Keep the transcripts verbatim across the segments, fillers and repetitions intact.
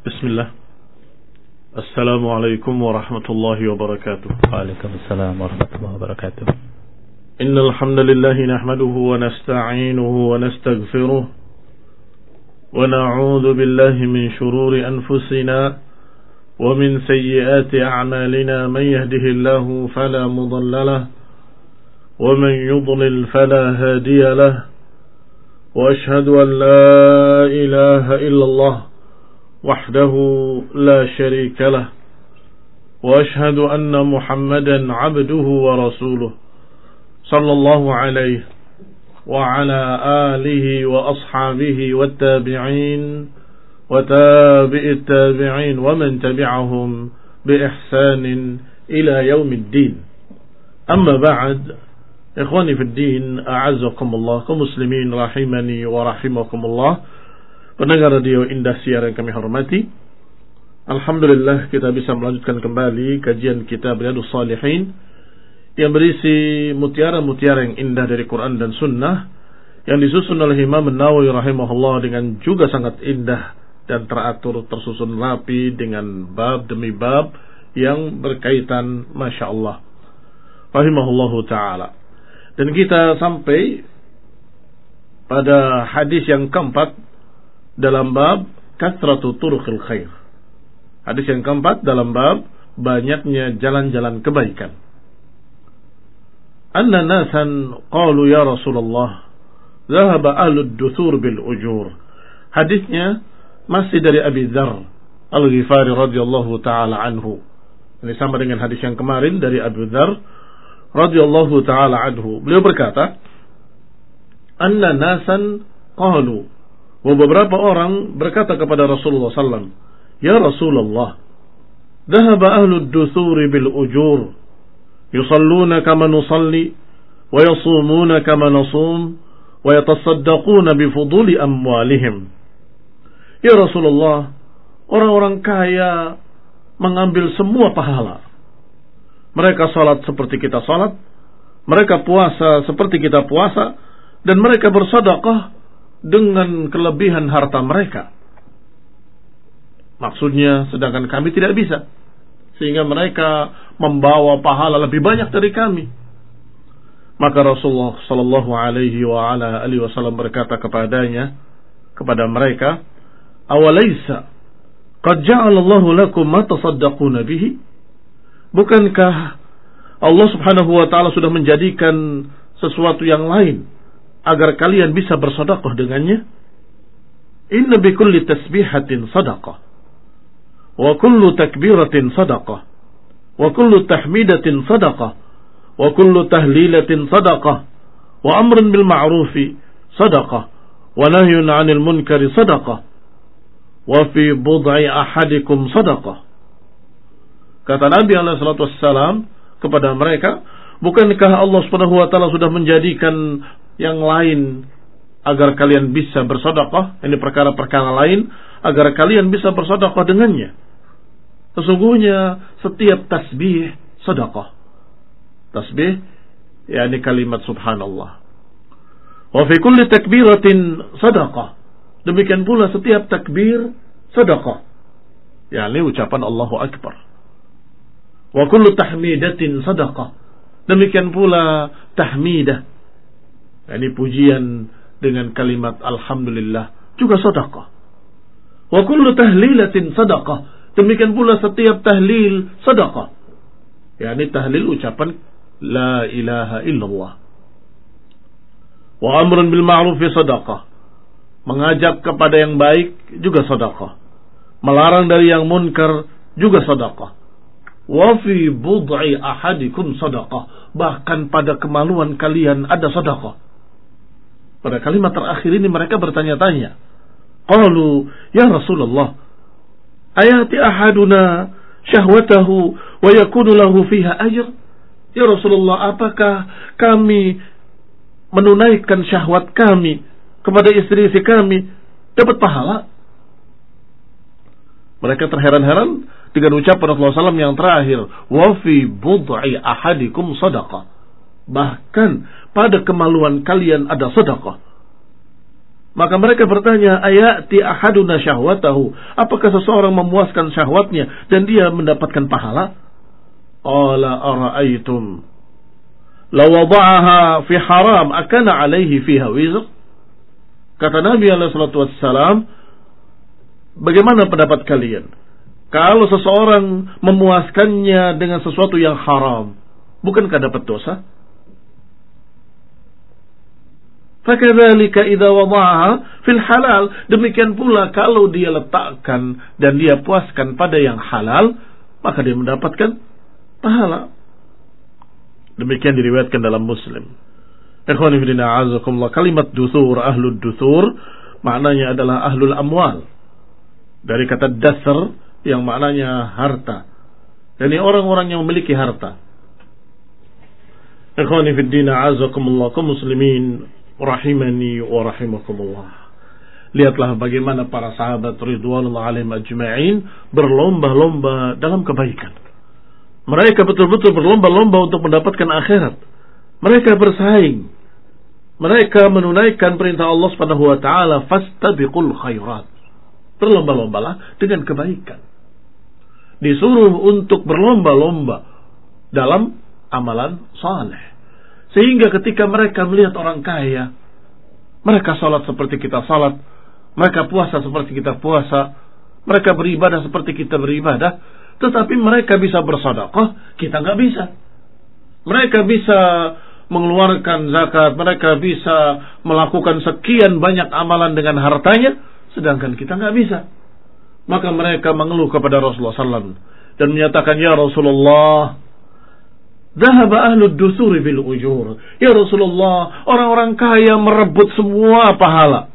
Bismillah. Assalamualaikum warahmatullahi wabarakatuh. Waalaikumsalam warahmatullahi wabarakatuh. Innal hamdalillah nahmaduhu wa nasta'inuhu wa nastaghfiruh wa na'udzu billahi min shururi anfusina wa min sayyiati a'malina man yahdihillahu fala mudilla lahu wa man yudlil fala hadiya lahu wa ashhadu an la ilaha illallah وحده لا شريك له وأشهد أن محمدا عبده ورسوله صلى الله عليه وعلى آله وأصحابه والتابعين وتابع التابعين ومن تبعهم بإحسان إلى يوم الدين. أما بعد، إخواني في الدين، أعزكم الله كمسلمين رحمني ورحمكم الله. Pendengar radio Indah Siar yang kami hormati, alhamdulillah kita bisa melanjutkan kembali kajian kitab Riyadhus Shalihin yang berisi mutiara-mutiara yang indah dari Quran dan Sunnah yang disusun oleh Imam An-Nawawi rahimahullah dengan juga sangat indah dan teratur, tersusun rapi dengan bab demi bab yang berkaitan, Masya Allah, rahimahullahu ta'ala. Dan kita sampai pada hadis yang keempat dalam bab kasratu turuqil khair. Hadis yang keempat dalam bab banyaknya jalan-jalan kebaikan. Anna nasan qalu ya Rasulullah dhahaba ahlud duthur bil ujur. Hadisnya masih dari Abi Dzar Al-Ghifari radhiyallahu taala anhu. Ini sama dengan hadis yang kemarin dari Abu Dzar radhiyallahu taala anhu. Beliau berkata, anna nasan qalu, wa beberapa orang berkata kepada Rasulullah sallallahu alaihi wasallam, ya Rasulullah, dhahaba ahlud duthuri bil ujur, yusalluna kama nusalli, wa yasumuna kama nasum, wa yatasaddaquna bifuduli amwalihim. Ya Rasulullah, orang-orang kaya mengambil semua pahala. Mereka salat seperti kita salat, mereka puasa seperti kita puasa, dan mereka bersedekah dengan kelebihan harta mereka. Maksudnya, sedangkan kami tidak bisa, sehingga mereka membawa pahala lebih banyak dari kami. Maka Rasulullah sallallahu alaihi wa ala alihi wasallam berkata kepadanya, kepada mereka, awalaysa qad ja'alallahu lakum ma tasaddaquna bihi? Bukankah Allah subhanahu wa ta'ala sudah menjadikan sesuatu yang lain agar kalian bisa bersedekah dengannya? Inna bi kulli tasbihatin sadaqah, wa kullu takbiratin sadaqah, wa kullu tahmidatin sadaqah, wa kullu tahlilatin sadaqah, wa amrun bil ma'rufi sadaqah, wa nahyun 'anil munkari sadaqah, wa fi bud'i ahadikum sadaqah. Kata Nabi alaihi salatu wassalam kepada mereka, bukankah Allah subhanahu wa ta'ala sudah menjadikan yang lain agar kalian bisa bersedekah, ini perkara-perkara lain agar kalian bisa bersedekah dengannya? Sesungguhnya setiap tasbih sedekah. Tasbih yakni kalimat subhanallah. Wa fi kulli takbiratin sedekah. Demikian pula setiap takbir sedekah, yakni ucapan Allahu akbar. Wa kullu tahmidatin sedekah. Demikian pula tahmidah, ini pujian dengan kalimat alhamdulillah, juga sedekah. Wa kullu tahlilatin sedekah. Demikian pula setiap tahlil sedekah, yakni tahlil ucapan la ilaha illallah. Wa amrun bil ma'ruf sedekah. Mengajak kepada yang baik juga sedekah. Melarang dari yang munkar juga sedekah. Wa fi bud'i ahadikum sedekah. Bahkan pada kemaluan kalian ada sedekah. Pada kalimat terakhir ini mereka bertanya-tanya. Qalu, ya Rasulullah, ayati ahaduna syahwatahu wa yakunu lahu fiha ajr? Ya Rasulullah, apakah kami menunaikan syahwat kami kepada istri-istri kami dapat pahala? Mereka terheran-heran dengan ucapan Rasulullah sallallahu alaihi wasallam yang terakhir, wa fi bud'i ahadikum sadaqah. Bahkan pada kemaluan kalian ada sedekah. Maka mereka bertanya, ayati ahaduna syahwatahu, apakah seseorang memuaskan syahwatnya dan dia mendapatkan pahala? Qala ara'aytum law wada'aha fi haram akana alaihi fiha wizr? Kata Nabi alaihi salatu wassalam, bagaimana pendapat kalian kalau seseorang memuaskannya dengan sesuatu yang haram, bukankah dapat dosa? Fakadzalika idza wada'aha fil halal, demikian pula kalau dia letakkan dan dia puaskan pada yang halal, maka dia mendapatkan pahala. Demikian diriwayatkan dalam Muslim. Ikhwani fillah, a'azakumullah. Kalimat dusur, ahlud dusur, maknanya adalah ahlul amwal. Dari kata dasar yang maknanya harta. Yani orang-orang yang memiliki harta. Ikhwani fillah, a'azakumullah, kaum muslimin rahimani wa rahimakumullah. Lihatlah bagaimana para sahabat ridwanullah alaihim ajma'in berlomba-lomba dalam kebaikan. Mereka betul-betul berlomba-lomba untuk mendapatkan akhirat. Mereka bersaing. Mereka menunaikan perintah Allah Subhanahu wa taala, fastabiqul khairat. Berlomba-lombalah dengan kebaikan. Disuruh untuk berlomba-lomba dalam amalan saleh. Sehingga ketika mereka melihat orang kaya, mereka salat seperti kita salat, mereka puasa seperti kita puasa, mereka beribadah seperti kita beribadah, tetapi mereka bisa bersedekah, kita nggak bisa. Mereka bisa mengeluarkan zakat, mereka bisa melakukan sekian banyak amalan dengan hartanya, sedangkan kita nggak bisa. Maka mereka mengeluh kepada Rasulullah sallallahu alaihi wasallam dan menyatakan, ya Rasulullah, dhahaba ahlud dusuri bil ujur. Ya Rasulullah, orang-orang kaya merebut semua pahala.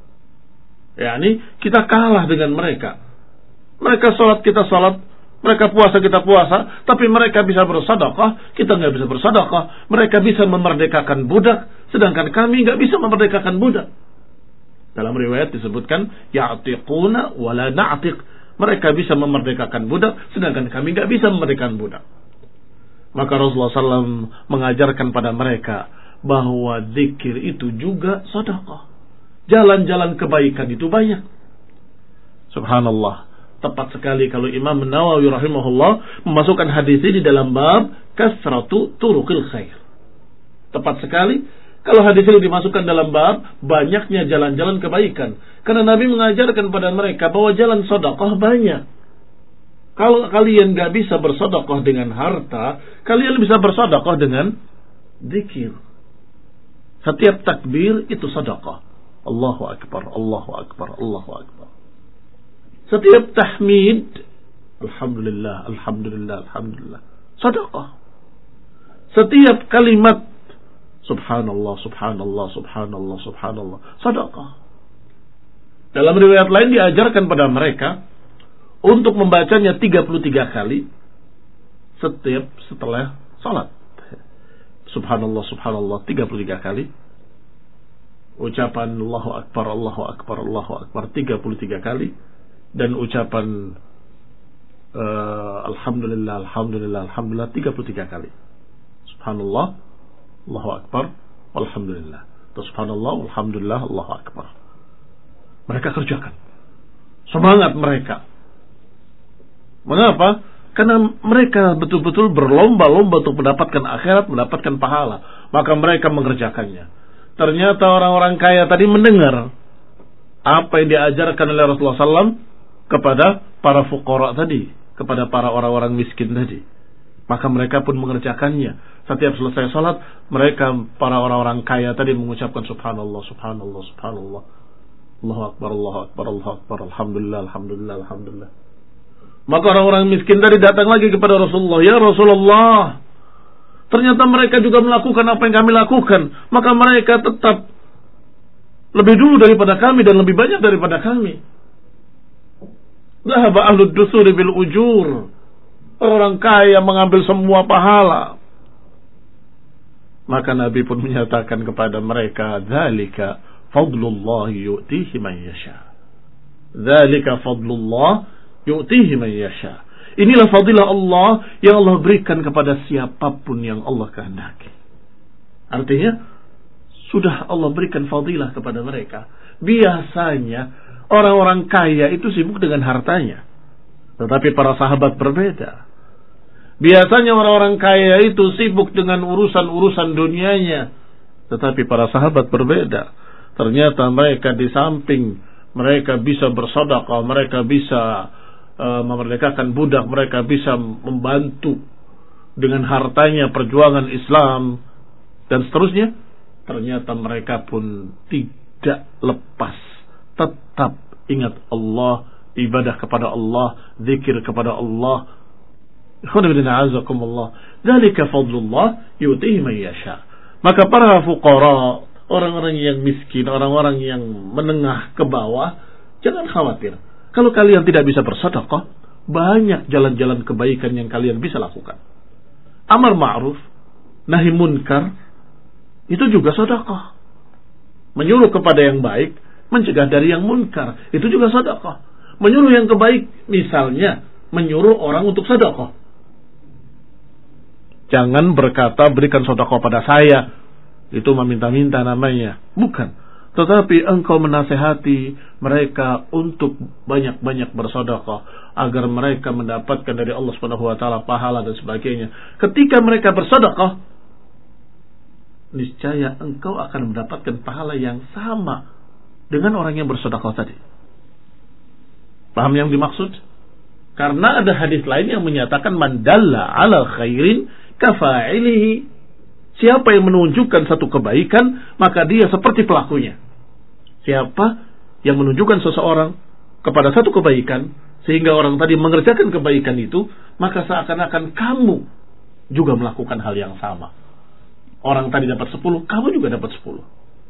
Yani kita kalah dengan mereka. Mereka salat, kita salat. Mereka puasa, kita puasa. Tapi mereka bisa bersedekah, kita nggak bisa bersedekah. Mereka bisa memerdekakan budak, sedangkan kami nggak bisa memerdekakan budak. Dalam riwayat disebutkan, ya'tiquna wa la na'tiq. Mereka bisa memerdekakan budak, sedangkan kami nggak bisa memerdekakan budak. Maka Rasulullah sallallahu alaihi wasallam mengajarkan pada mereka bahwa zikir itu juga sedekah. Jalan-jalan kebaikan itu banyak. Subhanallah. Tepat sekali kalau Imam Nawawi rahimahullah memasukkan hadis ini dalam bab kasratu turuqil khair. Tepat sekali kalau hadis ini dimasukkan dalam bab banyaknya jalan-jalan kebaikan. Karena Nabi mengajarkan pada mereka bahwa jalan sedekah banyak. Kalau kalian gak bisa bersedekah dengan harta, kalian bisa bersedekah dengan zikir. Setiap takbir itu sedekah. Allahu Akbar, Allahu Akbar, Allahu Akbar. Setiap tahmid, Alhamdulillah, Alhamdulillah, Alhamdulillah, sedekah. Setiap kalimat, Subhanallah, Subhanallah, Subhanallah, Subhanallah, sedekah. Dalam riwayat lain diajarkan pada mereka untuk membacanya tiga puluh tiga kali setiap setelah salat. Subhanallah, Subhanallah, tiga puluh tiga kali. Ucapan Allahu Akbar, Allahu Akbar, Allahu Akbar, tiga puluh tiga kali. Dan ucapan uh, Alhamdulillah, Alhamdulillah, Alhamdulillah, tiga puluh tiga kali. Subhanallah, Allahu Akbar, Alhamdulillah. Subhanallah, Alhamdulillah, Allahu Akbar. Mereka kerjakan. Semangat mereka. Mengapa? Karena mereka betul-betul berlomba-lomba untuk mendapatkan akhirat, mendapatkan pahala. Maka mereka mengerjakannya. Ternyata orang-orang kaya tadi mendengar apa yang diajarkan oleh Rasulullah sallallahu alaihi wasallam kepada para fuqara tadi, kepada para orang-orang miskin tadi. Maka mereka pun mengerjakannya. Setiap selesai salat, mereka para orang-orang kaya tadi mengucapkan Subhanallah, Subhanallah, Subhanallah, Allahu Akbar, Allahu Akbar, Allahu Akbar, Alhamdulillah, Alhamdulillah, Alhamdulillah. Maka orang-orang miskin tadi datang lagi kepada Rasulullah, ya Rasulullah, ternyata mereka juga melakukan apa yang kami lakukan. Maka mereka tetap lebih dulu daripada kami dan lebih banyak daripada kami. Dhahaba ahlud dusuri bil ujur. Orang kaya mengambil semua pahala. Maka Nabi pun menyatakan kepada mereka, dzalika fadlullah yu'tihi man yasha. Dzalika fadlullah yu'tihi man yasha. Inilah fadilah Allah yang Allah berikan kepada siapapun yang Allah kehendaki. Artinya sudah Allah berikan fadilah kepada mereka biasanya orang-orang kaya itu sibuk dengan hartanya. Tetapi para sahabat berbeda. Biasanya orang-orang kaya itu sibuk dengan urusan-urusan dunianya. Tetapi para sahabat berbeda. Ternyata mereka di samping mereka bisa bersedekah, mereka bisa uh, memerdekakan budak, mereka bisa membantu dengan hartanya perjuangan Islam dan seterusnya. Ternyata mereka pun tidak lepas, tetap ingat Allah, ibadah kepada Allah, zikir kepada Allah. Dzalika fadlullah yu'tihi man yasha. Maka para fuqara, orang-orang yang miskin, orang-orang yang menengah ke bawah, jangan khawatir. Kalau kalian tidak bisa bersedekah, banyak jalan-jalan kebaikan yang kalian bisa lakukan. Amar ma'ruf, nahi munkar, itu juga sedekah. Menyuruh kepada yang baik, mencegah dari yang munkar, itu juga sedekah. Menyuruh yang kebaik, misalnya menyuruh orang untuk sedekah. Jangan berkata berikan sedekah pada saya, itu meminta-minta namanya. Bukan. Tetapi engkau menasehati mereka untuk banyak-banyak bersedekah agar mereka mendapatkan dari Allah Subhanahu wa taala pahala dan sebagainya. Ketika mereka bersedekah, niscaya engkau akan mendapatkan pahala yang sama dengan orang yang bersedekah tadi. Paham yang dimaksud? Karena ada hadis lain yang menyatakan man dalla ala khairin kafa'ilihi. Siapa yang menunjukkan satu kebaikan, maka dia seperti pelakunya. Siapa yang menunjukkan seseorang kepada satu kebaikan, sehingga orang tadi mengerjakan kebaikan itu, maka seakan-akan kamu juga melakukan hal yang sama. Orang tadi dapat sepuluh, kamu juga dapat sepuluh.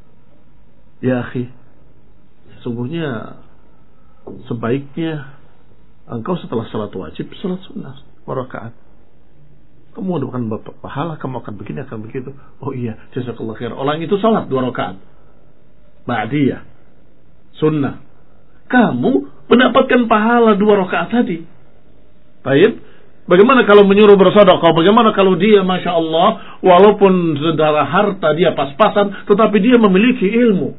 Ya akhi, sesungguhnya sebaiknya engkau setelah salat wajib, salat sunnah, rakaat. Kamu akan dapat pahala, kamu akan begini, akan begitu. Oh iya, jazakallah khair. Orang itu salat dua rakaat, ba'diyah, sunnah. Kamu mendapatkan pahala dua rakaat tadi. Baik. Bagaimana kalau menyuruh bersedekah? Bagaimana kalau dia, masya Allah, walaupun saudara harta dia pas-pasan, tetapi dia memiliki ilmu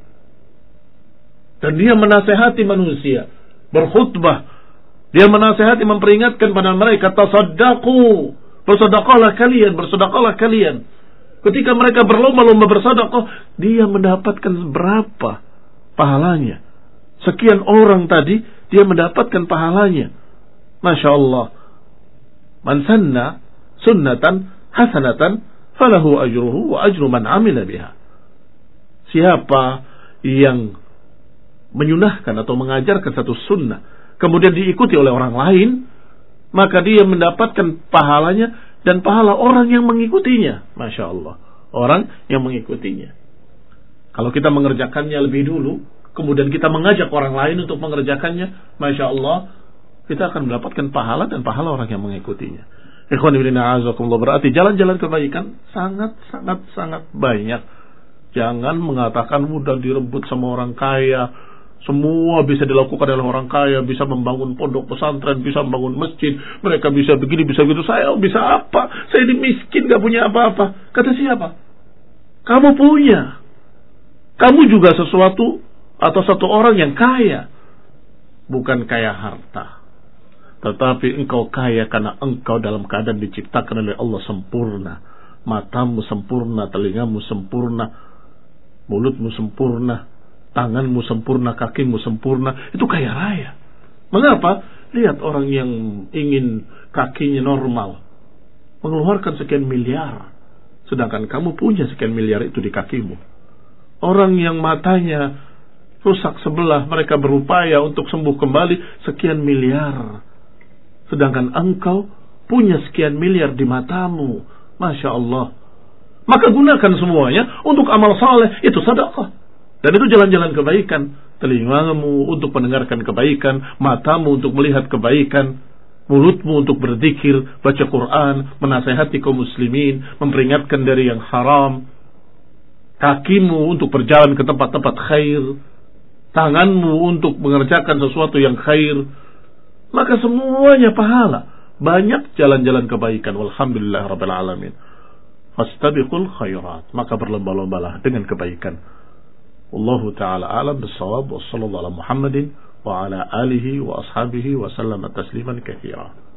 dan dia menasehati manusia, berkhutbah, dia menasehati, memperingatkan pada mereka, tasaddaqu, bersedekahlah kalian, bersedekahlah kalian. Ketika mereka berlomba-lomba bersedekah, dia mendapatkan berapa pahalanya? Sekian orang tadi, dia mendapatkan pahalanya. Masya Allah. Man sanna sunnatan hasanatan falahu ajruhu wa ajru man amila biha. Siapa yang menyunahkan atau mengajarkan satu sunnah, kemudian diikuti oleh orang lain, maka dia mendapatkan pahalanya dan pahala orang yang mengikutinya. Masya Allah. Orang yang mengikutinya. Kalau kita mengerjakannya lebih dulu, kemudian kita mengajak orang lain untuk mengerjakannya, Masya Allah, kita akan mendapatkan pahala dan pahala orang yang mengikutinya. Ikhwan fillah a'azakumullah, berarti jalan-jalan kebaikan sangat-sangat-sangat banyak. Jangan mengatakan mudah direbut sama orang kaya. Semua bisa dilakukan oleh orang kaya, bisa membangun pondok pesantren, bisa membangun masjid, mereka bisa begini, bisa begitu. Saya bisa apa? Saya ini miskin, gak punya apa-apa. Kata siapa? Kamu punya. Kamu juga sesuatu atau satu orang yang kaya. Bukan kaya harta, tetapi engkau kaya karena engkau dalam keadaan diciptakan oleh Allah sempurna. Matamu sempurna, telingamu sempurna, mulutmu sempurna, tanganmu sempurna, kakimu sempurna. Itu kaya raya. Mengapa? Lihat orang yang ingin kakinya normal, mengeluarkan sekian miliar, sedangkan kamu punya sekian miliar itu di kakimu. Orang yang matanya rusak sebelah, mereka berupaya untuk sembuh kembali, sekian miliar, sedangkan engkau punya sekian miliar di matamu. Masya Allah. Maka gunakan semuanya untuk amal saleh, itu sedekah. Dan itu jalan-jalan kebaikan. Telingamu untuk mendengarkan kebaikan, matamu untuk melihat kebaikan, mulutmu untuk berzikir, baca Quran, menasehati kaum muslimin, memperingatkan dari yang haram, kakimu untuk berjalan ke tempat-tempat khair, tanganmu untuk mengerjakan sesuatu yang khair. Maka semuanya pahala. Banyak jalan-jalan kebaikan. Walhamdulillah rabbil alamin. Fastabiqul khairat. Maka berlomba-lombalah dengan kebaikan. Wallahu ta'ala a'lam bis-shawab wa sallallahu ala Muhammadin wa ala alihi wa ashabihi wa sallama tasliman katsira.